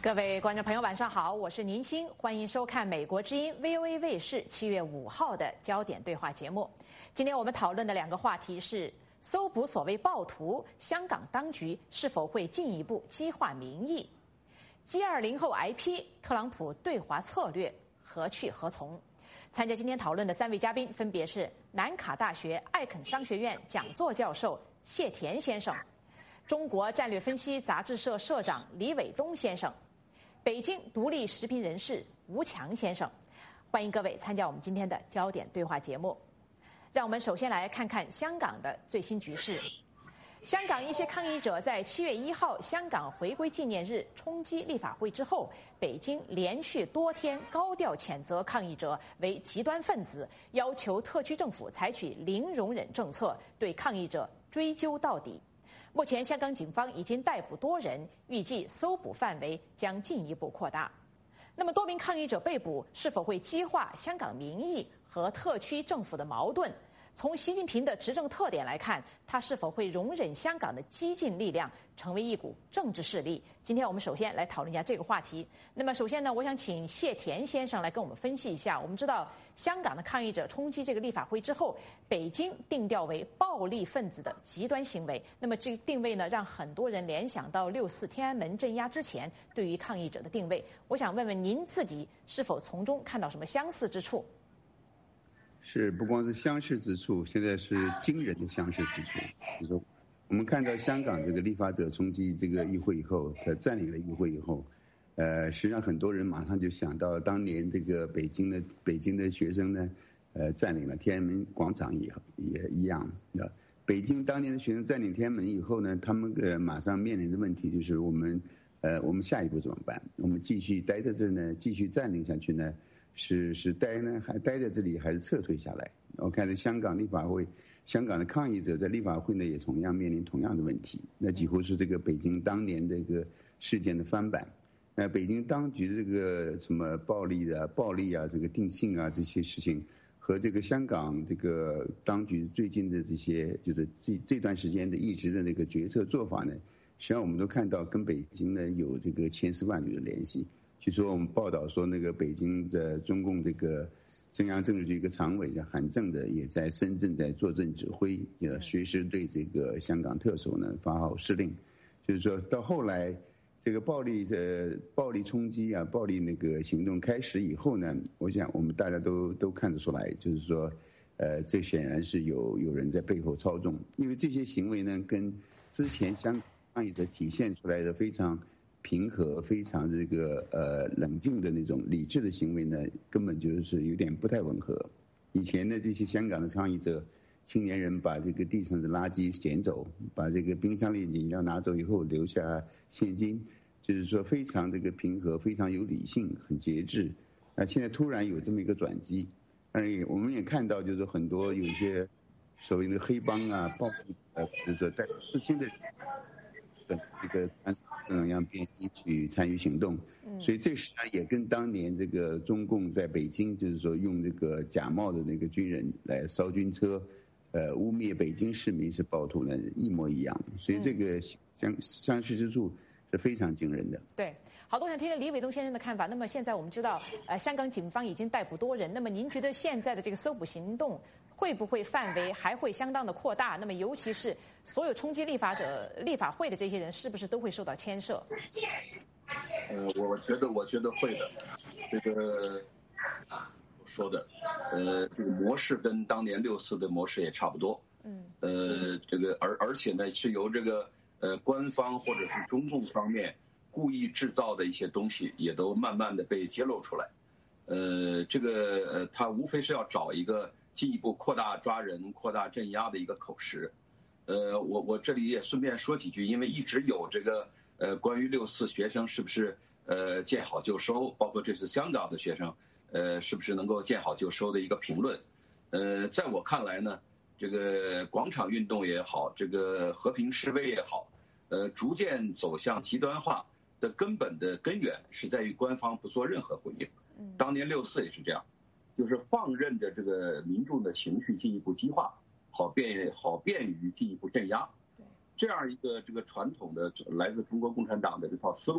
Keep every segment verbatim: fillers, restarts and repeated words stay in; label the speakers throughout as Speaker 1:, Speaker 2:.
Speaker 1: 各位观众朋友，晚上好，我是宁鑫，欢迎收看美国之音 V O A 卫视七月五号的焦点对话节目。今天我们讨论的两个话题是：搜捕所谓暴徒，香港当局是否会进一步激化民意 ？G 二零后挨批，特朗普对华策略何去何从？参加今天讨论的三位嘉宾分别是南卡大学艾肯商学院讲座教授谢田先生，中国战略分析杂志社社长李伟东先生，北京独立时评人士吴强先生。欢迎各位参加我们今天的焦点对话节目。让我们首先来看看香港的最新局势。香港一些抗议者在七月一号香港回归纪念日冲击立法会之后，北京连续多天高调谴责抗议者为极端分子，要求特区政府采取零容忍政策，对抗议者追究到底。目前香港警方已经逮捕多人，预计搜捕范围将进一步扩大。那么多名抗议者被捕是否会激化香港民意和特区政府的矛盾？从习近平的执政特点来看，他是否会容忍香港的激进力量成为一股政治势力？今天我们首先来讨论一下这个话题。那么首先呢，我想请谢田先生来跟我们分析一下。我们知道香港的抗议者冲击这个立法会之后，北京定调为暴力分子的极端行为。那么这个定位呢，让很多人联想到六四天安门镇压之前对于抗议者的定位。我想问问您自己是否从中看到什么相似之处？
Speaker 2: 是，不光是相似之处，现在是惊人的相似之处。就是说，我们看到香港这个立法者冲击这个议会以后，他占领了议会以后，呃，实际上很多人马上就想到当年这个北京的北京的学生呢，呃，占领了天安门广场也也一样。北京当年的学生占领天安门以后呢，他们呃马上面临的问题就是我们呃我们下一步怎么办？我们继续待在这呢，继续占领下去呢？是是待呢，还待在这里，还是撤退下来？我看在香港立法会，香港的抗议者在立法会呢，也同样面临同样的问题。那几乎是这个北京当年这个事件的翻版。那北京当局的这个什么暴力的暴力啊，这个定性啊这些事情，和这个香港这个当局最近的这些，就是这这段时间的一直的那个决策做法呢，实际上我们都看到跟北京呢有这个千丝万缕的联系。据说我们报道说，那个北京的中共这个中央政治局一个常委叫韩正的，也在深圳在坐镇指挥，也随时对这个香港特首呢发号施令。就是说到后来，这个暴力的暴力冲击啊，暴力那个行动开始以后呢，我想我们大家都都看得出来，就是说，呃，这显然是有有人在背后操纵，因为这些行为呢，跟之前香港抗议者体现出来的非常平和、非常这个呃冷静的那种理智的行为呢，根本就是有点不太吻合。以前的这些香港的抗议者，青年人把这个地上的垃圾捡走，把这个冰箱里的饮料拿走以后留下现金，就是说非常这个平和、非常有理性、很节制。那现在突然有这么一个转机，而我们也看到，就是很多有一些所谓的黑帮啊、暴力呃，就是说带刺青的人。的这个嗯，让便衣去参与行动，所以这实际上也跟当年这个中共在北京，就是说用这个假冒的那个军人来烧军车，呃，污蔑北京市民是暴徒呢，一模一样。所以这个相相似之处是非常惊人的。
Speaker 1: 对，好，我想听听李伟东先生的看法。那么现在我们知道，呃，香港警方已经逮捕多人，那么您觉得现在的这个搜捕行动会不会范围还会相当的扩大？那么尤其是所有冲击立法者、立法会的这些人，是不是都会受到牵涉？
Speaker 3: 呃，我觉得，我觉得会的。这个我说的，呃，这个模式跟当年六四的模式也差不多。嗯。呃，这个而而且呢，是由这个呃官方或者是中共方面故意制造的一些东西，也都慢慢的被揭露出来。呃，这个呃，他无非是要找一个进一步扩大抓人、扩大镇压的一个口实。呃，我我这里也顺便说几句，因为一直有这个呃关于六四学生是不是呃见好就收，包括这次香港的学生呃是不是能够见好就收的一个评论。呃，在我看来呢，这个广场运动也好，这个和平示威也好，呃，逐渐走向极端化的根本的根源是在于官方不做任何回应。当年六四也是这样，就是放任着这个民众的情绪进一步激化，好便好便于进一步镇压。这样一个这个传统的来自中国共产党的这套思路，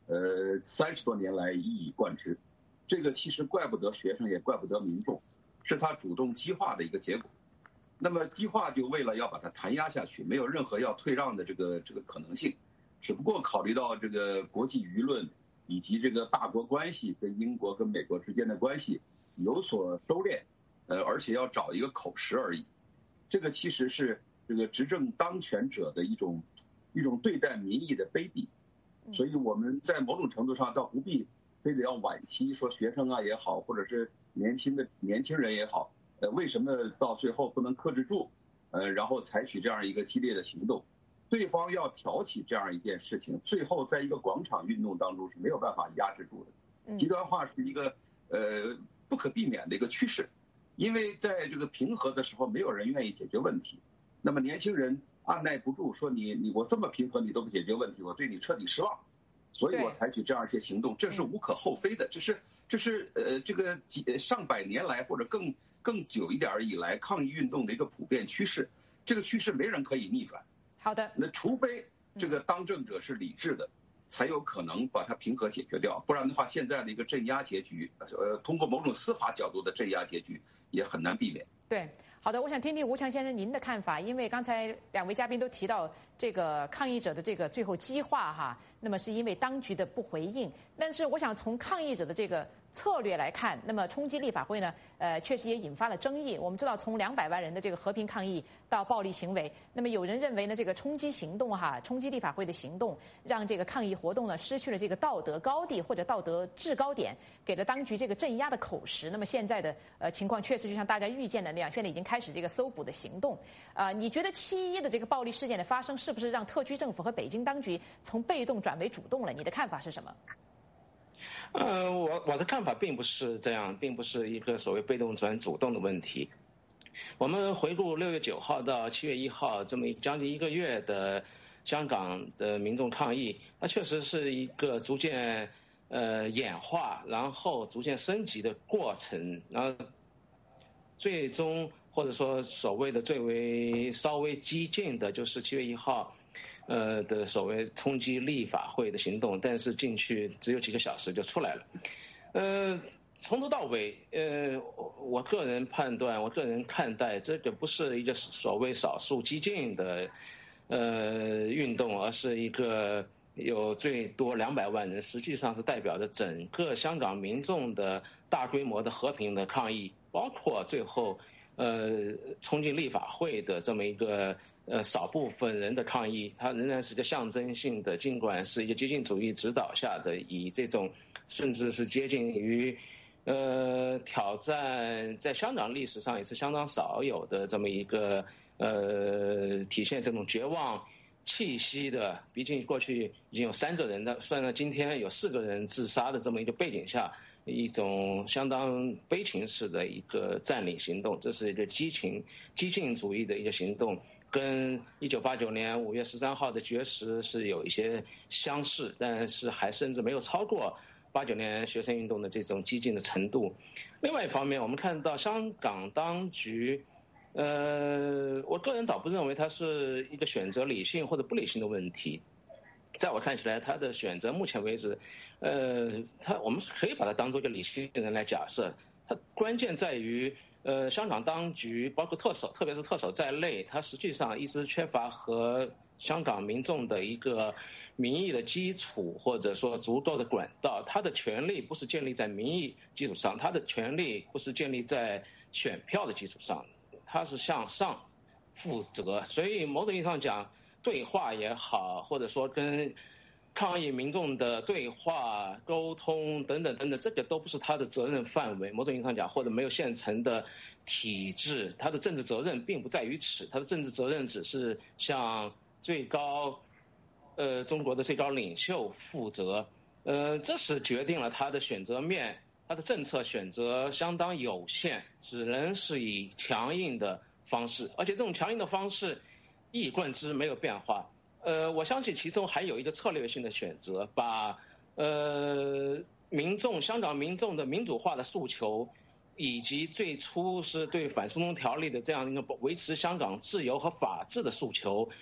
Speaker 3: 呃，三十多年来一以贯之。这个其实怪不得学生，也怪不得民众，是他主动激化的一个结果。那么激化就为了要把它弹压下去，没有任何要退让的这个这个可能性，只不过考虑到这个国际舆论以及这个大国关系跟英国跟美国之间的关系有所收敛，呃，而且要找一个口实而已。这个其实是这个执政当权者的一种一种对待民意的卑鄙，所以我们在某种程度上倒不必非得要惋惜说学生啊也好，或者是年轻的年轻人也好，呃，为什么到最后不能克制住，呃，然后采取这样一个激烈的行动？对方要挑起这样一件事情，最后在一个广场运动当中是没有办法压制住的。极端化是一个呃不可避免的一个趋势，因为在这个平和的时候，没有人愿意解决问题。那么年轻人按耐不住，说你你我这么平和你都不解决问题，我对你彻底失望。所以我采取这样一些行动，这是无可厚非的，这是这是呃这个几上百年来或者更更久一点以来抗议运动的一个普遍趋势，这个趋势没人可以逆转。
Speaker 1: 好的，
Speaker 3: 那除非这个当政者是理智的，才有可能把它平和解决掉，不然的话，现在的一个镇压结局，呃，通过某种司法角度的镇压结局也很难避免。
Speaker 1: 对。好的，我想听听吴强先生您的看法，因为刚才两位嘉宾都提到这个抗议者的这个最后激化哈，那么是因为当局的不回应，但是我想从抗议者的这个策略来看，那么冲击立法会呢，呃，确实也引发了争议。我们知道，从两百万人的这个和平抗议到暴力行为，那么有人认为呢，这个冲击行动哈，冲击立法会的行动，让这个抗议活动呢失去了这个道德高地或者道德制高点，给了当局这个镇压的口实。那么现在的呃情况确实就像大家预见的那样，现在已经开始这个搜捕的行动。啊、呃，你觉得七一的这个暴力事件的发生，是不是让特区政府和北京当局从被动转为主动了？你的看法是什么？
Speaker 4: 呃，我我的看法并不是这样，并不是一个所谓被动转主动的问题。我们回顾六月九号到七月一号这么将近一个月的香港的民众抗议，它确实是一个逐渐呃演化，然后逐渐升级的过程，然后最终或者说所谓的最为稍微激进的，就是七月一号。呃的所谓冲击立法会的行动，但是进去只有几个小时就出来了。呃，从头到尾，呃，我个人判断，我个人看待，这个不是一个所谓少数激进的呃运动，而是一个有最多两百万人，实际上是代表着整个香港民众的大规模的和平的抗议，包括最后呃冲进立法会的这么一个。呃，少部分人的抗议，它仍然是一个象征性的，尽管是一个激进主义指导下的，以这种甚至是接近于呃挑战，在香港历史上也是相当少有的这么一个呃体现这种绝望气息的，毕竟过去已经有三个人的，算了今天有四个人自杀的这么一个背景下，一种相当悲情式的一个占领行动，这是一个激情激进主义的一个行动。跟一九八九年五月十三号的绝食是有一些相似，但是还甚至没有超过八九年学生运动的这种激进的程度。另外一方面，我们看到香港当局，呃，我个人倒不认为它是一个选择理性或者不理性的问题。在我看起来，他的选择目前为止，呃，他我们可以把它当作一个理性的人来假设。它关键在于。呃，香港当局包括特首，特别是特首在内，它实际上一直缺乏和香港民众的一个民意的基础，或者说足够的管道。它的权利不是建立在民意基础上，它的权利不是建立在选票的基础上，它是向上负责。所以某种意义上讲，对话也好，或者说跟抗议民众的对话、沟通等等等等，这个都不是他的责任范围。某种意义上讲，或者没有现成的体制，他的政治责任并不在于此，他的政治责任只是向最高，呃，中国的最高领袖负责。呃，这是决定了他的选择面，他的政策选择相当有限，只能是以强硬的方式，而且这种强硬的方式一以贯之，没有变化。呃，我相信其中还有一个策略性的选择，把呃民众香港民众的民主化的诉求，以及最初是对反送中条例的这样一个维持香港自由和法治的诉求，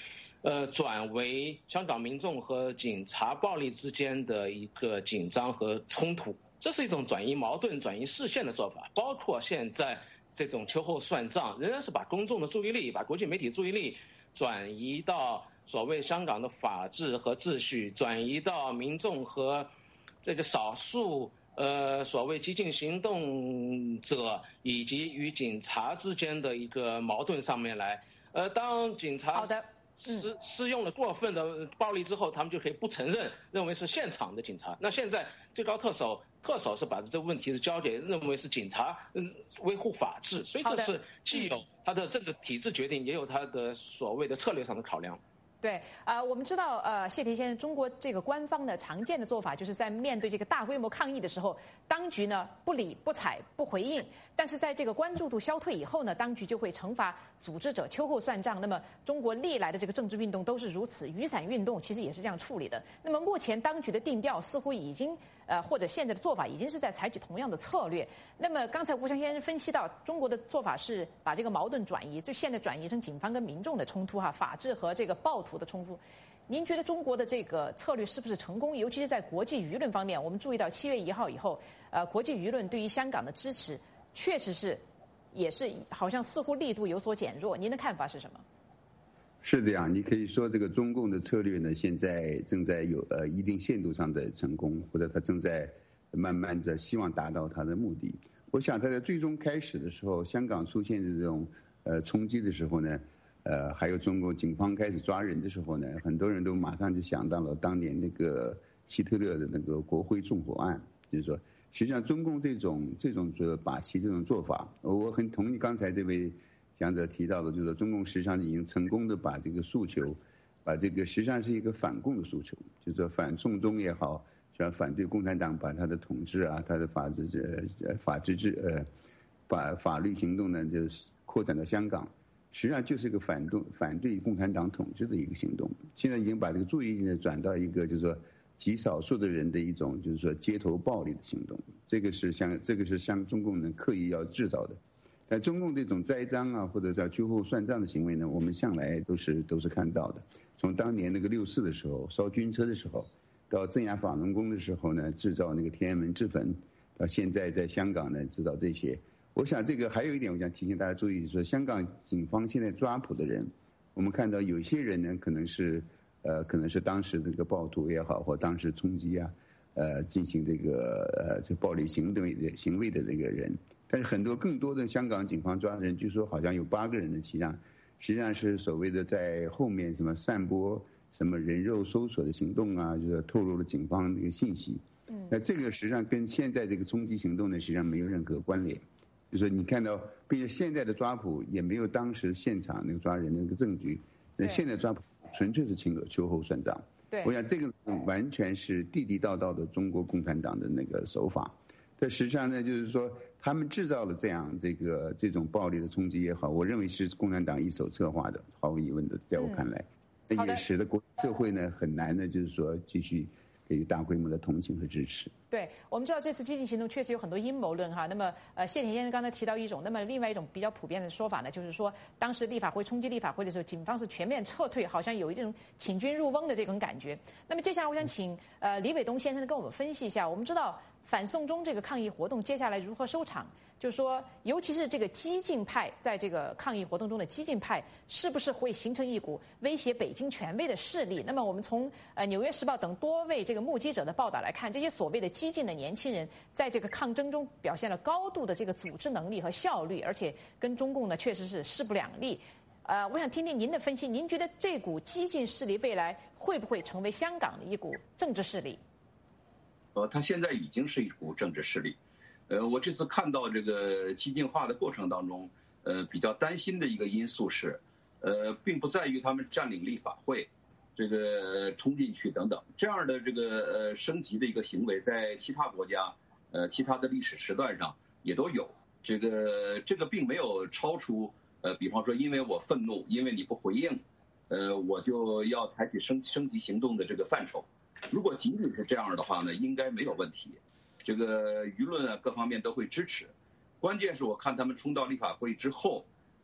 Speaker 4: 呃，转为香港民众和警察暴力之间的一个紧张和冲突，这是一种转移矛盾、转移视线的做法。包括现在这种秋后算账，仍然是把公众的注意力、把国际媒体注意力转移到所谓香港的法治和秩序，转移到民众和这个少数呃所谓激进行动者以及与警察之间的一个矛盾上面来。呃，当警察
Speaker 1: 好的。
Speaker 4: 施施用了过分的暴力之后，他们就可以不承认，认为是现场的警察。那现在最高特首特首是把这个问题是交给认为是警察，嗯，维护法治，所以这是既有他的政治体制决定，也有他的所谓的策略上的考量。
Speaker 1: 对，呃，我们知道，呃，谢霆先生，中国这个官方的常见的做法，就是在面对这个大规模抗议的时候，当局呢不理不睬不回应，但是在这个关注度消退以后呢，当局就会惩罚组织者，秋后算账。那么中国历来的这个政治运动都是如此，雨伞运动其实也是这样处理的。那么目前当局的定调似乎已经，呃，或者现在的做法已经是在采取同样的策略。那么刚才吴强先生分析到，中国的做法是把这个矛盾转移，就现在转移成警方跟民众的冲突哈，法治和这个暴徒的冲突。您觉得中国的这个策略是不是成功？尤其是在国际舆论方面，我们注意到七月一号以后，呃，国际舆论对于香港的支持确实是，也是好像似乎力度有所减弱。您的看法是什么？
Speaker 2: 是这样，你可以说这个中共的策略呢，现在正在有呃一定限度上的成功，或者它正在慢慢的希望达到它的目的。我想它在最终开始的时候，香港出现这种呃冲击的时候呢。呃，还有中国警方开始抓人的时候呢，很多人都马上就想到了当年那个希特勒的那个国会纵火案，就是说，实际上中共这种这种做把戏这种做法，我很同意刚才这位讲者提到的，就是说中共实际上已经成功的把这个诉求，把这个实际上是一个反共的诉求，就是说反送中也好，是吧？反对共产党把他的统治啊，他的法治呃法治制呃，把法律行动呢就是扩展到香港。实际上就是一个反动、反对共产党统治的一个行动。现在已经把这个注意力呢转到一个就是说极少数的人的一种就是说街头暴力的行动。这个是像这个是像中共呢刻意要制造的。但中共这种栽赃啊或者叫秋后算账的行为呢，我们向来都是都是看到的。从当年那个六四的时候烧军车的时候，到镇压法轮功的时候呢制造那个天安门之坟，到现在在香港呢制造这些。我想这个还有一点，我想提醒大家注意，说香港警方现在抓捕的人，我们看到有些人呢可能是，呃，可能是当时这个暴徒也好，或当时冲击啊，呃，进行这个呃这暴力行动的行为的这个人，但是很多更多的香港警方抓的人，据说好像有八个人的实际上，实际上是所谓的在后面什么散播什么人肉搜索的行动啊，就是透露了警方这个信息。嗯，那这个实际上跟现在这个冲击行动呢，实际上没有任何关联。就是你看到，并且现在的抓捕也没有当时现场那个抓人的那个证据，那现在抓捕纯粹是请秋后算账。
Speaker 1: 对，
Speaker 2: 我想这个完全是地地道道的中国共产党的那个手法。但实际上呢，就是说他们制造了这样这个这种暴力的冲击也好，我认为是共产党一手策划的，毫无疑问的，在我看来，那、嗯、也使得国际社会呢很难的，就是说继续给予大规模的同情和支持。
Speaker 1: 对，我们知道这次激进行动确实有很多阴谋论哈。那么，呃，谢霆先生刚才提到一种，那么另外一种比较普遍的说法呢，就是说当时立法会冲击立法会的时候，警方是全面撤退，好像有一种请君入瓮的这种感觉。那么接下来我想请呃李伟东先生跟我们分析一下，我们知道反送中这个抗议活动接下来如何收场？就是说，尤其是这个激进派在这个抗议活动中的激进派，是不是会形成一股威胁北京权威的势力？那么我们从呃《纽约时报》等多位这个目击者的报道来看，这些所谓的激进的年轻人在这个抗争中表现了高度的这个组织能力和效率，而且跟中共呢确实是势不两立。呃，我想听听您的分析，您觉得这股激进势力未来会不会成为香港的一股政治势力？
Speaker 3: 呃，它现在已经是一股政治势力。呃，我这次看到这个激进化的过程当中，呃，比较担心的一个因素是，呃，并不在于他们占领立法会，这个冲进去等等这样的这个呃升级的一个行为，在其他国家，呃，其他的历史时段上也都有。这个这个并没有超出呃，比方说因为我愤怒，因为你不回应，呃，我就要采取升升级行动的这个范畴。如果仅仅是这样的话呢，应该没有问题。这个舆论啊，各方面都会支持。关键是我看他们冲到立法会之后，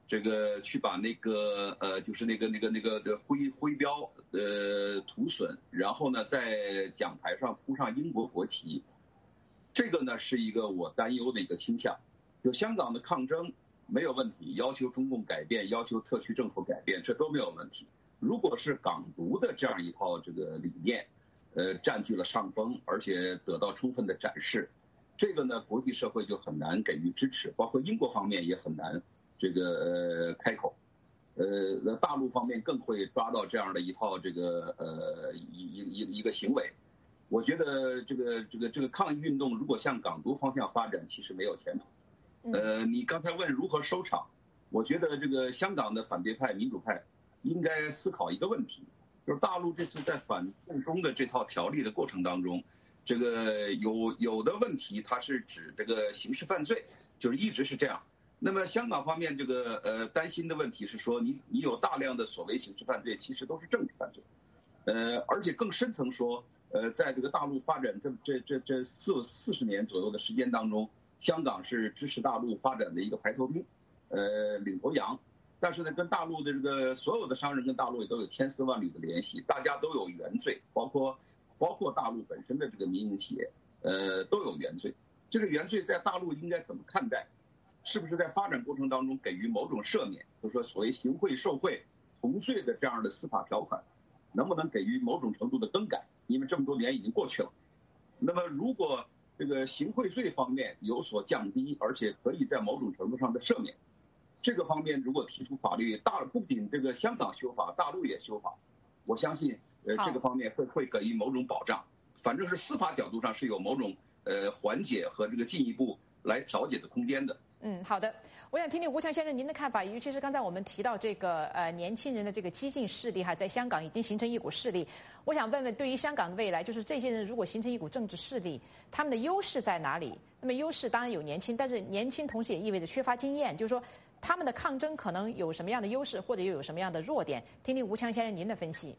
Speaker 3: 这个去把那个呃，就是那个那个那个的徽徽标呃涂损，然后呢在讲台上铺上英国国旗，这个呢是一个我担忧的一个倾向。就香港的抗争没有问题，要求中共改变，要求特区政府改变，这都没有问题。如果是港独的这样一套这个理念，呃，占据了上风，而且得到充分的展示，这个呢，国际社会就很难给予支持，包括英国方面也很难这个呃开口，呃，大陆方面更会抓到这样的一套这个呃一一一个行为。我觉得这个这个这个抗议运动如果向港独方向发展，其实没有前途。呃，你刚才问如何收场，我觉得这个香港的反对派、民主派应该思考一个问题，就是大陆这次在反送中的这套条例的过程当中，这个有有的问题它是指这个刑事犯罪，就是一直是这样。那么香港方面这个呃担心的问题是说，你你有大量的所谓刑事犯罪，其实都是政治犯罪，呃，而且更深层说，呃，在这个大陆发展这这这这四四十年左右的时间当中，香港是支持大陆发展的一个排头兵，呃，领头羊。但是呢，跟大陆的这个所有的商人跟大陆也都有千丝万缕的联系，大家都有原罪，包括包括大陆本身的这个民营企业，呃，都有原罪。这个原罪在大陆应该怎么看待？是不是在发展过程当中给予某种赦免，就是说所谓行贿受贿同罪的这样的司法条款，能不能给予某种程度的更改？因为这么多年已经过去了。那么如果这个行贿罪方面有所降低，而且可以在某种程度上的赦免，这个方面如果提出法律，大不仅这个香港修法，大陆也修法，我相信呃这个方面会会给予某种保障。反正是司法角度上是有某种呃缓解和这个进一步来调解的空间的。
Speaker 1: 嗯，好的，我想听听吴强先生您的看法，尤其是刚才我们提到这个呃年轻人的这个激进势力哈，在香港已经形成一股势力。我想问问，对于香港的未来，就是这些人如果形成一股政治势力，他们的优势在哪里？那么优势当然有年轻，但是年轻同时也意味着缺乏经验，就是说他们的抗争可能有什么样的优势，或者又有什么样的弱点？听听吴强先生您的分析。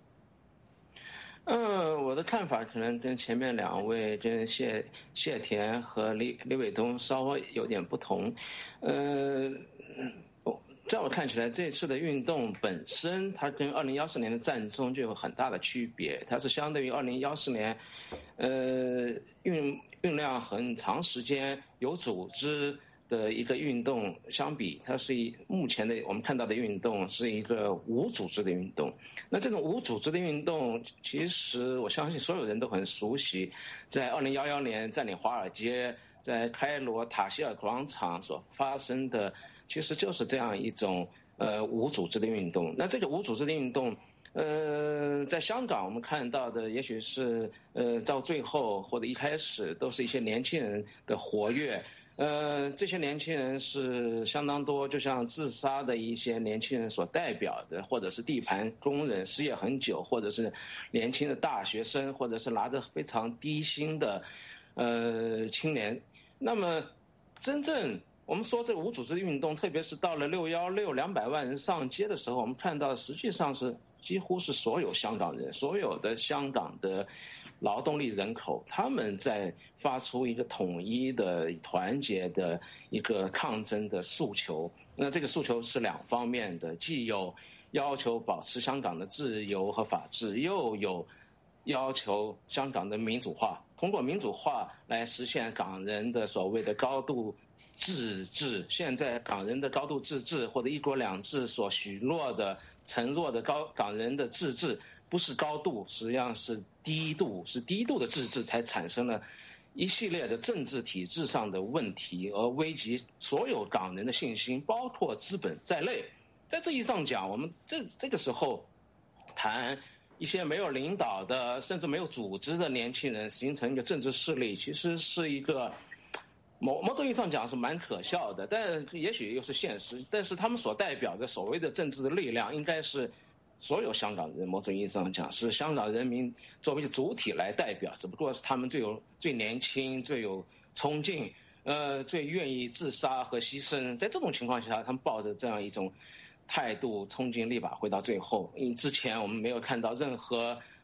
Speaker 4: 嗯，我的看法可能跟前面两位，跟谢谢田和李李伟东稍微有点不同。呃，在我看起来，这次的运动本身，它跟二零幺四年的战争就有很大的区别。它是相对于二零幺四年，呃，运运量很长时间有组织的一个运动相比，它是一目前的我们看到的运动是一个无组织的运动。那这种无组织的运动，其实我相信所有人都很熟悉，在二零一一年占领华尔街，在开罗塔希尔广场所发生的，其实就是这样一种呃无组织的运动。那这个无组织的运动，呃，在香港我们看到的，也许是呃到最后或者一开始都是一些年轻人的活跃。呃，这些年轻人是相当多，就像自杀的一些年轻人所代表的，或者是地盘工人失业很久，或者是年轻的大学生，或者是拿着非常低薪的呃青年。那么真正我们说这个无组织运动，特别是到了六一六两百万人上街的时候，我们看到实际上是几乎是所有香港人，所有的香港的劳动力人口，他们在发出一个统一的团结的一个抗争的诉求。那这个诉求是两方面的，既有要求保持香港的自由和法治，又有要求香港的民主化，通过民主化来实现港人的所谓的高度自治。现在港人的高度自治或者一国两制所许诺的承诺的高港人的自治，不是高度，实际上是低度，是低度的自治才产生了一系列的政治体制上的问题，而危及所有港人的信心，包括资本在内。在这意义上讲，我们这这个时候谈一些没有领导的甚至没有组织的年轻人形成一个政治势力，其实是一个某某种意义上讲是蛮可笑的，但也许又是现实。但是他们所代表的所谓的政治的力量，应该是所有香港人，某种意义上讲是香港人民作为一个主体来代表，只不过是他们最有最年轻、最有冲劲，呃，最愿意自杀和牺牲。在这种情况下，他们抱着这样一种态度，冲劲力把挥到最后。因为之前我们没有看到任何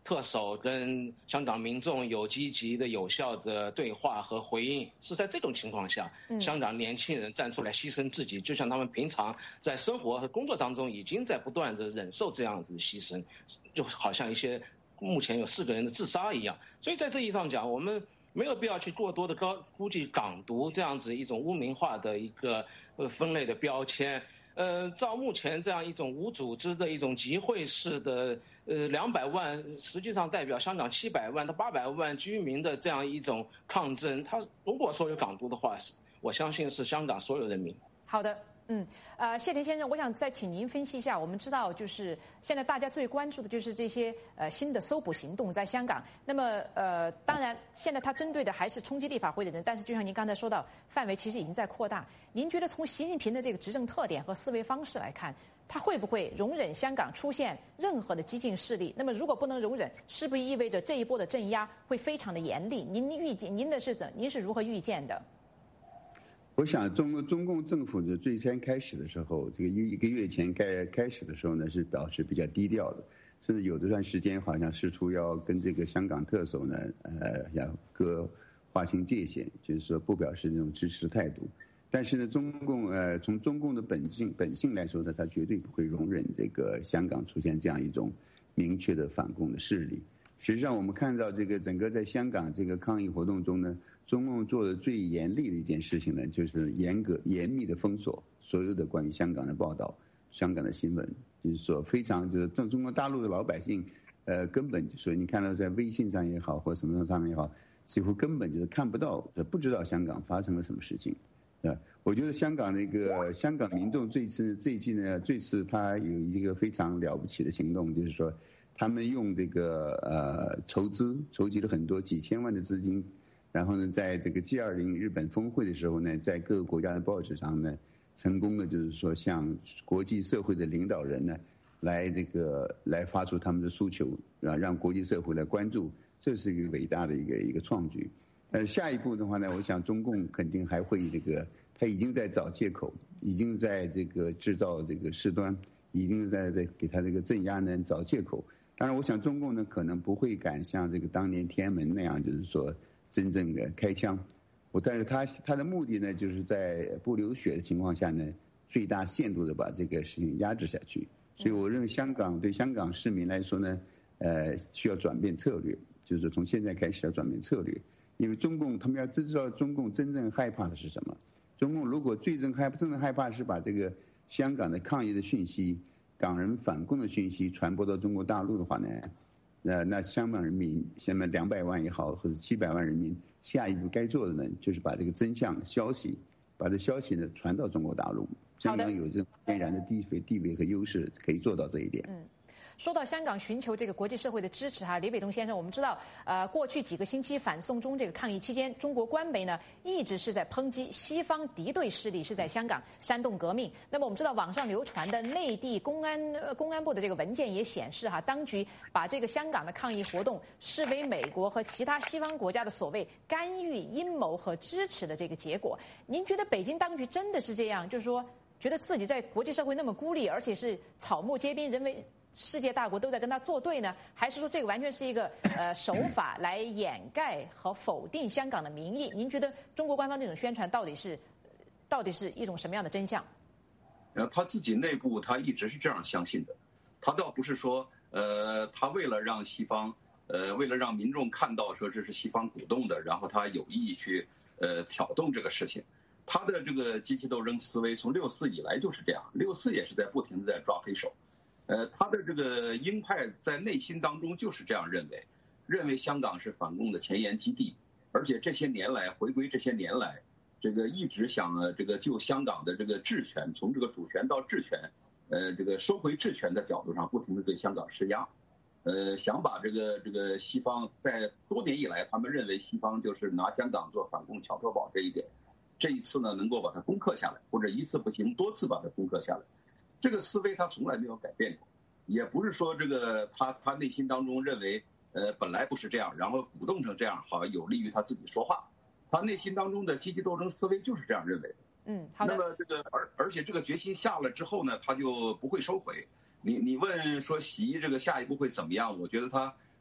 Speaker 4: 特首跟香港民众有积极的、有效的对话和回应，是在这种情况下，香港年轻人站出来牺牲自己，就像他们平常在生活和工作当中已经在不断的忍受这样子的牺牲，就好像一些目前有四个人的自杀一样。所以在这意义上讲，我们没有必要去过多的高估计港独这样子一种污名化的一个呃分类的标签。呃，照目前这样一种无组织的一种集会式的，呃，两百万实际上代表香港七百万到八百万居民的这样一种抗争，它如果说有港独的话，我相信是香港所有人民。
Speaker 1: 好的。嗯，呃，谢田先生，我想再请您分析一下。我们知道，就是现在大家最关注的就是这些呃新的搜捕行动在香港。那么呃，当然现在它针对的还是冲击立法会的人，但是就像您刚才说到，范围其实已经在扩大。您觉得从习近平的这个执政特点和思维方式来看，他会不会容忍香港出现任何的激进势力？那么如果不能容忍，是不是意味着这一波的镇压会非常的严厉？您预见，您的是怎，您是如何预见的？
Speaker 2: 我想中中共政府的最先开始的时候，这个一一个月前开开始的时候呢，是表示比较低调的，甚至有这段时间好像试图要跟这个香港特首呢，呃，要割划清界限，就是说不表示这种支持态度。但是呢，中共呃从中共的本性本性来说呢，他绝对不会容忍这个香港出现这样一种明确的反共的势力。实际上，我们看到这个整个在香港这个抗议活动中呢，中共做的最严厉的一件事情呢，就是严格严密的封锁所有的关于香港的报道、香港的新闻，就是说非常就是中中国大陆的老百姓，呃，根本就说你看到在微信上也好，或什么上面也好，几乎根本就是看不到，不知道香港发生了什么事情。呃，我觉得香港那个香港民众这次这一季呢，这次他有一个非常了不起的行动，就是说他们用这个呃筹资筹集了很多几千万的资金。然后呢，在这个 G 二十 日本峰会的时候呢，在各个国家的报纸上呢，成功的就是说向国际社会的领导人呢，来这个来发出他们的诉求，啊，让国际社会来关注，这是一个伟大的一个一个创举。呃，下一步的话呢，我想中共肯定还会这个，他已经在找借口，已经在这个制造这个事端，已经在在给他这个镇压呢找借口。当然，我想中共呢可能不会敢像这个当年天安门那样，就是说。真正的开枪，我但是他他的目的呢，就是在不流血的情况下呢，最大限度的把这个事情压制下去。所以我认为香港对香港市民来说呢，呃，需要转变策略，就是从现在开始要转变策略，因为中共他们要知道中共真正害怕的是什么。中共如果最真害真正害怕是把这个香港的抗议的讯息、港人反共的讯息传播到中国大陆的话呢？呃，那香港人民，现在两百万也好，或者七百万人民，下一步该做的呢，就是把这个真相消息，把这消息呢传到中国大陆。香港有这种天然的地位、地位和优势，可以做到这一点。
Speaker 1: 嗯。说到香港寻求这个国际社会的支持哈，李伟东先生，我们知道，呃，过去几个星期反送中这个抗议期间，中国官媒呢一直是在抨击西方敌对势力是在香港煽动革命。那么我们知道，网上流传的内地公安、呃、公安部的这个文件也显示哈，当局把这个香港的抗议活动视为美国和其他西方国家的所谓干预、阴谋和支持的这个结果。您觉得北京当局真的是这样？就是说，觉得自己在国际社会那么孤立，而且是草木皆兵，人为世界大国都在跟他作对呢，还是说这个完全是一个呃手法来掩盖和否定香港的民意？您觉得中国官方这种宣传到底是到底是一种什么样的真相？
Speaker 3: 呃，他自己内部他一直是这样相信的，他倒不是说呃他为了让西方呃为了让民众看到说这是西方鼓动的，然后他有意去呃挑动这个事情。他的这个阶级斗争思维从六四以来就是这样，六四也是在不停的在抓黑手。呃，他的这个鹰派在内心当中就是这样认为，认为香港是反共的前沿基地，而且这些年来回归这些年来，这个一直想呃这个就香港的这个治权，从这个主权到治权，呃这个收回治权的角度上，不停的对香港施压，呃想把这个这个西方在多年以来，他们认为西方就是拿香港做反共桥头堡这一点，这一次呢能够把它攻克下来，或者一次不行多次把它攻克下来。这个思维他从来没有改变过，也不是说这个他他内心当中认为呃本来不是这样，然后鼓动成这样，好有利于他自己说话。他内心当中的阶级斗争思维就是这样认为的。
Speaker 1: 嗯，好的。
Speaker 3: 那么这个而而且这个决心下了之后呢，他就不会收回。你你问说习这个下一步会怎么样？我觉得他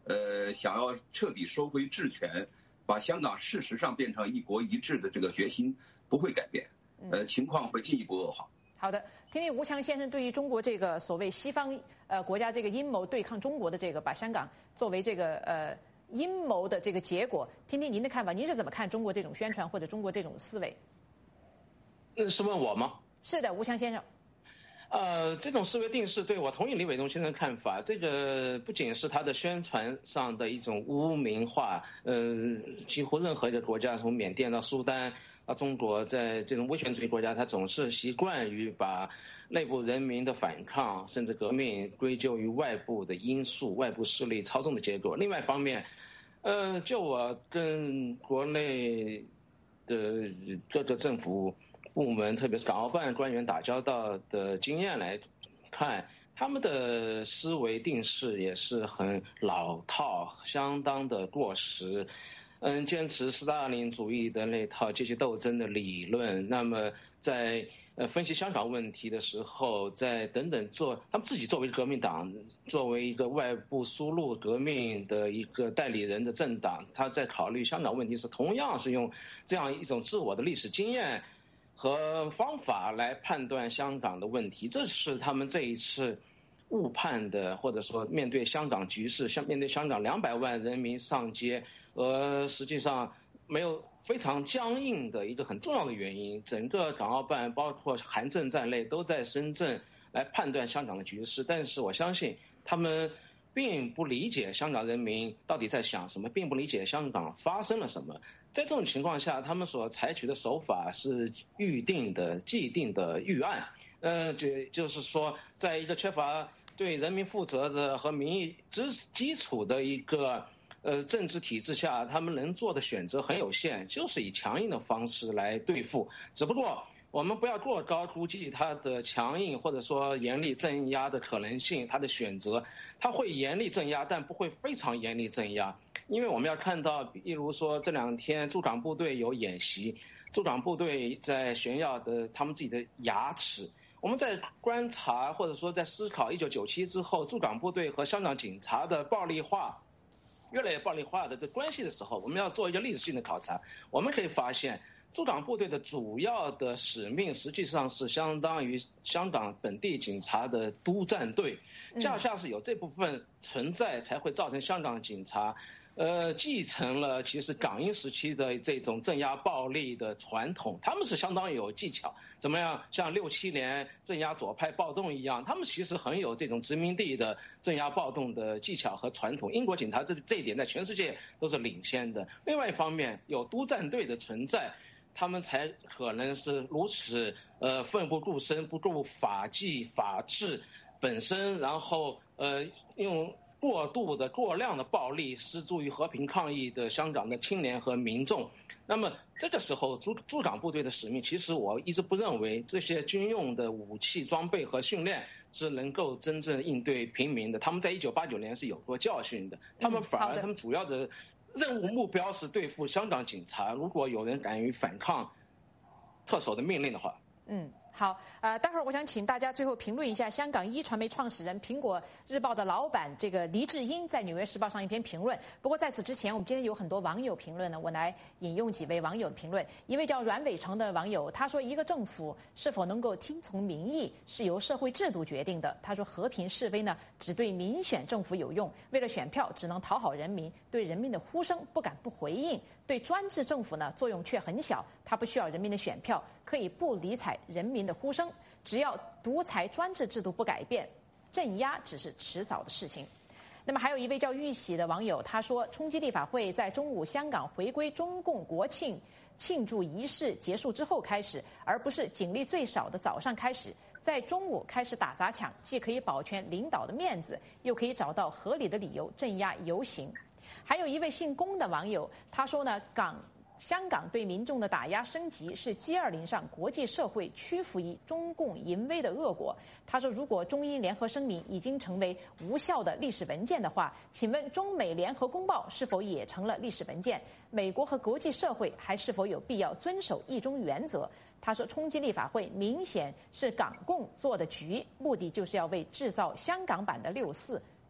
Speaker 3: 呃，想要彻底收回治权，把香港事实上变成一国一制的这个决心不会改变，呃，情况会进一步恶化。
Speaker 1: 好的，听听吴强先生对于中国这个所谓西方呃国家这个阴谋对抗中国的这个，把香港作为这个呃阴谋的这个结果，听听您的看法，您是怎么看中国这种宣传或者中国这种思维？
Speaker 4: 嗯，是问我吗？是
Speaker 1: 的，吴强先生。
Speaker 4: 呃，这种思维定势，对，我同意李伟东先生的看法。这个不仅是他的宣传上的一种污名化，呃，几乎任何一个国家，从缅甸到苏丹到中国，在这种威权主义国家，他总是习惯于把内部人民的反抗甚至革命归咎于外部的因素、外部势力操纵的结果。另外一方面，呃，就我跟国内的各个政府部门，特别是港澳办官员打交道的经验来看，他们的思维定势也是很老套，相当的过时。嗯，坚持斯大林主义的那套阶级斗争的理论，那么在呃分析香港问题的时候，在等等做他们自己作为革命党，作为一个外部输入革命的一个代理人的政党，他在考虑香港问题时，同样是用这样一种自我的历史经验和方法来判断香港的问题，这是他们这一次误判的，或者说面对香港局势，像面对香港两百万人民上街，而实际上没有非常僵硬的一个很重要的原因。整个港澳办包括韩正在内都在深圳来判断香港的局势，但是我相信他们并不理解香港人民到底在想什么，并不理解香港发生了什么。在这种情况下，他们所采取的手法是预定的、既定的预案。呃，就就是说，在一个缺乏对人民负责的和民意基基础的一个呃政治体制下，他们能做的选择很有限，就是以强硬的方式来对付。只不过我们不要过高估计他的强硬或者说严厉镇压的可能性，他的选择，他会严厉镇压，但不会非常严厉镇压。因为我们要看到，比如说这两天驻港部队有演习，驻港部队在炫耀的他们自己的牙齿。我们在观察或者说在思考一九九七之后驻港部队和香港警察的暴力化越来越暴力化的这关系的时候，我们要做一个历史性的考察。我们可以发现，驻港部队的主要的使命实际上是相当于香港本地警察的督战队，恰恰是有这部分存在，才会造成香港警察呃，继承了其实港英时期的这种镇压暴力的传统，他们是相当有技巧，怎么样像六七年镇压左派暴动一样，他们其实很有这种殖民地的镇压暴动的技巧和传统。英国警察这这一点在全世界都是领先的。另外一方面，有督战队的存在，他们才可能是如此呃奋不顾身，不顾法纪法治本身，然后呃用过度的过量的暴力施诸于和平抗议的香港的青年和民众。那么这个时候驻驻港部队的使命，其实我一直不认为这些军用的武器装备和训练是能够真正应对平民的。他们在一九八九年是有过教训的，他们反而他们主要的任务目标是对付香港警察，如果有人敢于反抗特首的命令的话。
Speaker 1: 嗯，好，呃，待会儿我想请大家最后评论一下香港一传媒创始人、苹果日报的老板这个黎智英在《纽约时报》上一篇评论。不过在此之前，我们今天有很多网友评论呢，我来引用几位网友的评论。一位叫阮伟成的网友，他说：“一个政府是否能够听从民意，是由社会制度决定的。”他说：“和平是非呢，只对民选政府有用，为了选票，只能讨好人民，对人民的呼声不敢不回应。对专制政府呢，作用却很小，他不需要人民的选票，可以不理睬人民的呼声。只要独裁专制制度不改变，镇压只是迟早的事情。”那么还有一位叫玉喜的网友，他说：“冲击立法会在中午香港回归中共国庆庆祝仪式结束之后开始，而不是警力最少的早上开始，在中午开始打砸抢，既可以保全领导的面子，又可以找到合理的理由镇压游行。”还有一位姓龚的网友，他说呢，港香港对民众的打压升级是 G 二零 上国际社会屈服于中共淫威的恶果。他说，如果中英联合声明已经成为无效的历史文件的话，请问中美联合公报是否也成了历史文件？美国和国际社会还是否有必要遵守一中原则？他说，冲击立法会明显是港共做的局，目的就是要为制造香港版的六四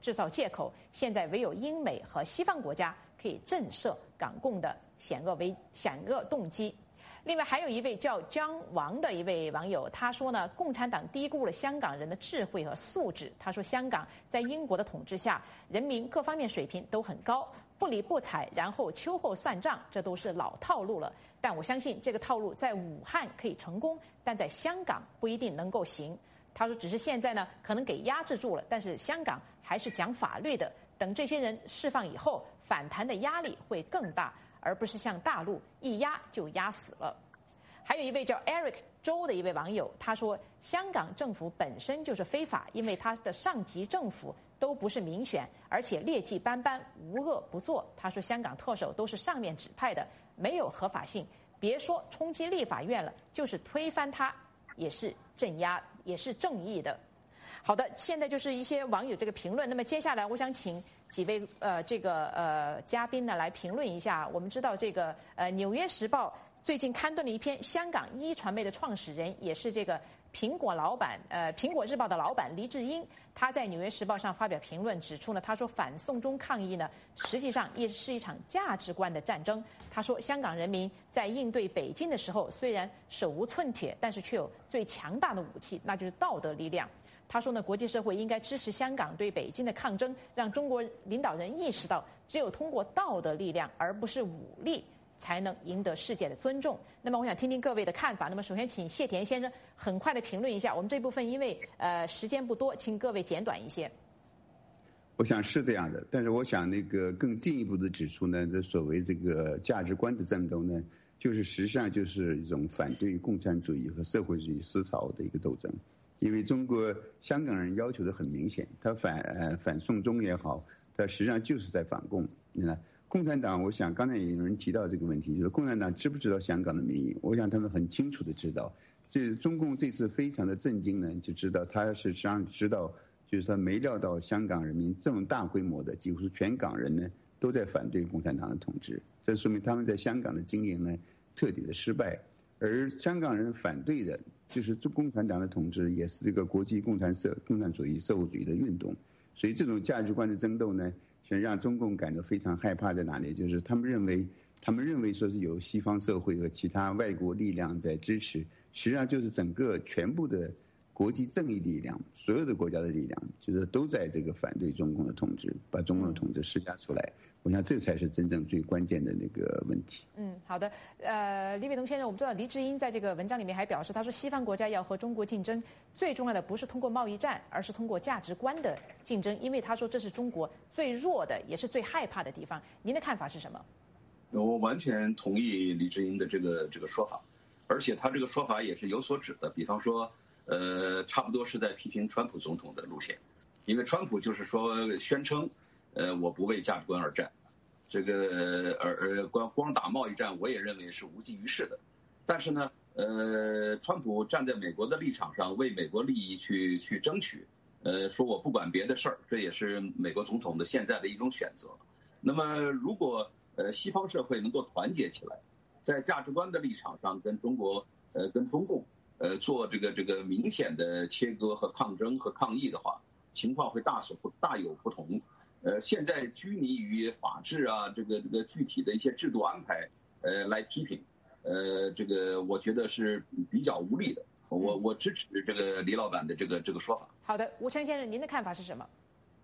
Speaker 1: 制造借口，现在唯有英美和西方国家可以震慑港共的险恶为险恶动机。另外还有一位叫江王的一位网友，他说呢，共产党低估了香港人的智慧和素质。他说，香港在英国的统治下，人民各方面水平都很高，不理不睬，然后秋后算账，这都是老套路了。但我相信这个套路在武汉可以成功，但在香港不一定能够行。他说，只是现在呢，可能给压制住了，但是香港还是讲法律的。等这些人释放以后，反弹的压力会更大，而不是像大陆一压就压死了。还有一位叫 Eric 周的一位网友，他说，香港政府本身就是非法，因为他的上级政府都不是民选，而且劣迹斑斑，无恶不作。他说，香港特首都是上面指派的，没有合法性，别说冲击立法院了，就是推翻它也是镇压，也是正义的。好的，现在就是一些网友这个评论。那么接下来我想请几位呃这个呃嘉宾呢来评论一下。我们知道这个呃《纽约时报》最近刊登了一篇香港一传媒的创始人，也是这个苹果老板呃苹果日报的老板黎智英，他在《纽约时报》上发表评论，指出呢，他说反送中抗议呢，实际上也是一场价值观的战争。他说，香港人民在应对北京的时候，虽然手无寸铁，但是却有最强大的武器，那就是道德力量。他说呢，国际社会应该支持香港对北京的抗争，让中国领导人意识到，只有通过道德力量，而不是武力，才能赢得世界的尊重。那么我想听听各位的看法。那么首先请谢田先生很快的评论一下。我们这部分因为呃时间不多，请各位简短一些。
Speaker 2: 我想是这样的，但是我想那个更进一步的指出呢，这所谓这个价值观的争斗呢，就是实际上就是一种反对共产主义和社会主义思潮的一个斗争。因为中国香港人要求的很明显，他反呃反送中也好，他实际上就是在反共。那共产党，我想刚才也有人提到这个问题，就是共产党知不知道香港的民意？我想他们很清楚的知道。这中共这次非常的震惊呢，就知道他是实际上知道，就是他没料到香港人民这么大规模的，几乎是全港人呢都在反对共产党的统治，这说明他们在香港的经营呢彻底的失败。而香港人反对的就是共产党的统治，也是这个国际共产社共产主义社会主义的运动。所以这种价值观的争斗呢，想让中共感到非常害怕在哪里？就是他们认为，他们认为说是有西方社会和其他外国力量在支持，实际上就是整个全部的国际正义力量，所有的国家的力量，就是都在这个反对中共的统治，把中共的统治施加出来。我想这才是真正最关键的那个问题。
Speaker 1: 嗯，好的。呃，李伟东先生，我们知道黎智英在这个文章里面还表示，他说西方国家要和中国竞争，最重要的不是通过贸易战，而是通过价值观的竞争，因为他说这是中国最弱的，也是最害怕的地方。您的看法是什么？
Speaker 3: 我完全同意黎智英的这个这个说法，而且他这个说法也是有所指的。比方说，呃，差不多是在批评川普总统的路线，因为川普就是说宣称。呃，我不为价值观而战，这个而而光光打贸易战，我也认为是无济于事的。但是呢，呃，川普站在美国的立场上，为美国利益去去争取，呃，说我不管别的事儿，这也是美国总统的现在的一种选择。那么，如果呃西方社会能够团结起来，在价值观的立场上跟中国呃跟中共呃做这个这个明显的切割和抗争和抗议的话，情况会大所不大有不同。呃，现在拘泥于法治啊，这个这个具体的一些制度安排，呃，来批评，呃，这个我觉得是比较无力的。我我支持这个李老板的这个这个说法。
Speaker 1: 好的，吴成先生，您的看法是什么？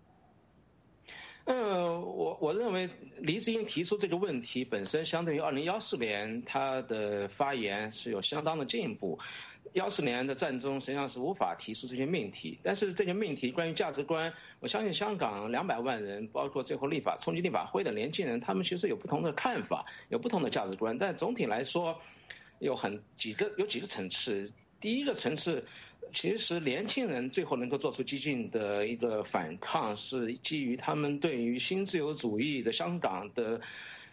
Speaker 4: 嗯，我我认为黎智英提出这个问题本身，相对于二零幺四年他的发言是有相当的进步。幺四年的战争实际上是无法提出这些命题，但是这些命题关于价值观，我相信香港两百万人，包括最后立法冲击立法会的年轻人，他们其实有不同的看法，有不同的价值观，但总体来说，有很几个有几个层次。第一个层次，其实年轻人最后能够做出激进的一个反抗，是基于他们对于新自由主义的香港的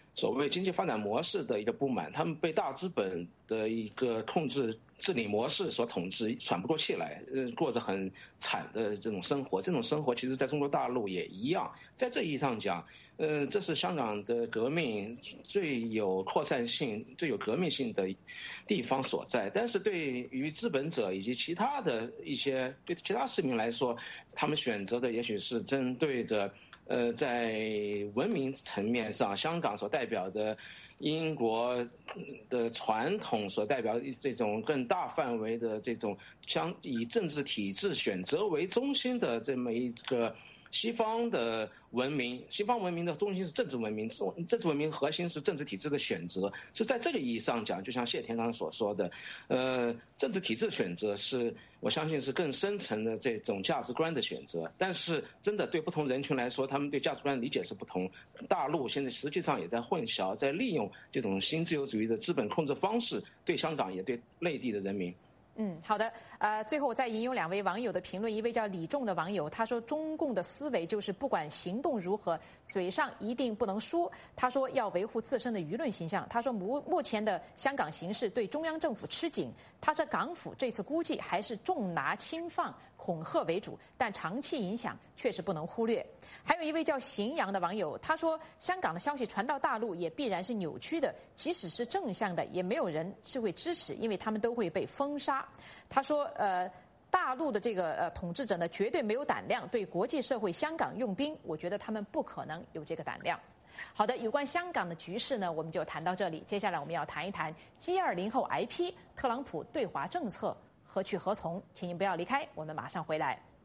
Speaker 4: 所谓经济发展模式的一个不满，他们被大资本的一个控制治理模式所统治，喘不过气来，呃，过着很惨的这种生活。这种生活其实在中国大陆也一样。在这意义上讲，呃，这是香港的革命最有扩散性、最有革命性的地方所在。但是对于资本者以及其他的一些对其他市民来说，他们选择的也许是针对着。呃，在文明层面上，香港所代表的英国的传统所代表的这种更大范围的这种将以政治体制选择为中心的这么一个西方的文明，西方文明的中心是政治文明，政治文明核心是政治体制的选择，是在这个意义上讲，就像谢天刚所说的，呃，政治体制选择是我相信是更深层的这种价值观的选择，但是真的对不同人群来说，他们对价值观的理解是不同。大陆现在实际上也在混淆，在利用这种新自由主义的资本控制方式，对香港也对内地的人民。
Speaker 1: 嗯，好的。呃，最后我再引用两位网友的评论，一位叫李仲的网友，他说中共的思维就是不管行动如何，嘴上一定不能输。他说要维护自身的舆论形象。他说目目前的香港形势对中央政府吃紧。他说港府这次估计还是重拿轻放、恐吓为主，但长期影响确实不能忽略。还有一位叫荥阳的网友，他说香港的消息传到大陆也必然是扭曲的，即使是正向的，也没有人是会支持，因为他们都会被封杀。他说呃大陆的这个呃统治者呢，绝对没有胆量对国际社会香港用兵，我觉得他们不可能有这个胆量。好的，有关香港的局势呢，我们就谈到这里。接下来我们要谈一谈 G 二十 后挨批，特朗普对华政策何去何从？请您不要离开，我们马上回来。